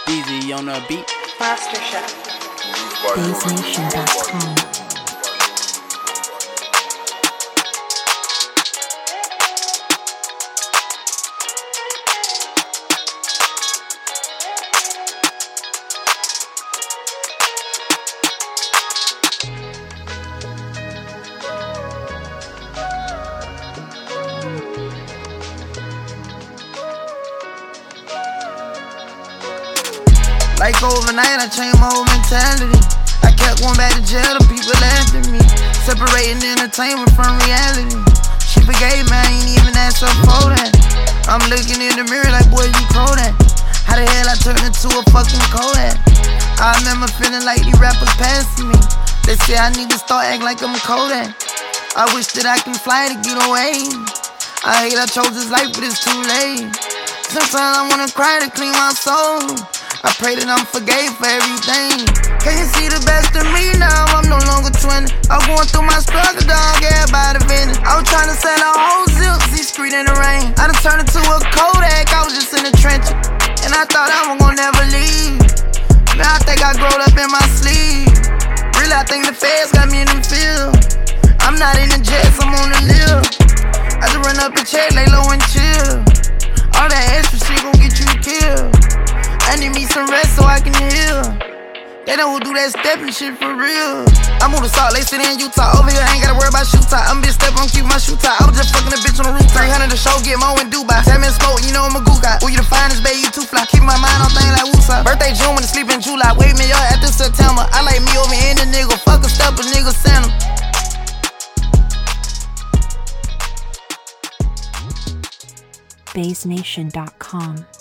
Easy on the beat. Master Chef. BaseNation.com. Like overnight, I changed my whole mentality. I kept going back to jail, the people laughed at me. Separating entertainment from reality. She forgave me, I ain't even asked her for that. I'm looking in the mirror like, boy, you Kodak. How the hell I turned into a fucking Kodak? I remember feeling like these rappers passing me. They say I need to start acting like I'm Kodak. I wish that I can fly to get away. I hate I chose this life, but it's too late. Sometimes I wanna cry to clean my soul. I pray that I'm forgave for everything. Can you see the best of me now? I'm no longer 20. I'm going through my struggle, dog, everybody venting. I was trying to sell a whole Zipsy street in the rain. I done turned into a Kodak, I was just in the trenches. And I thought I was gonna never leave. Man, I think I growed up in my sleeve. Really, I think the feds got me in the field. I'm not in the jets, I'm on the live. I just run up a check, lay low and chill. All that extra shit gon' get you killed. I need me some rest so I can heal. They don't do that stepping shit for real. I moved to Salt Lake City in Utah. Over here, I ain't gotta worry about shoe tie. I'm bitch step, I'm keep my shoe tie. I was just fucking a bitch on the roof. 300 a show, get more in Dubai. 7 smoke, you know I'm a goo guy. Who you the finest, baby, you too fly. Keep my mind on things like Woosah. Birthday June when I sleep in July. Wake me up after September. I like me over in the nigga. Fuck a step, a nigga send him. BaseNation.com.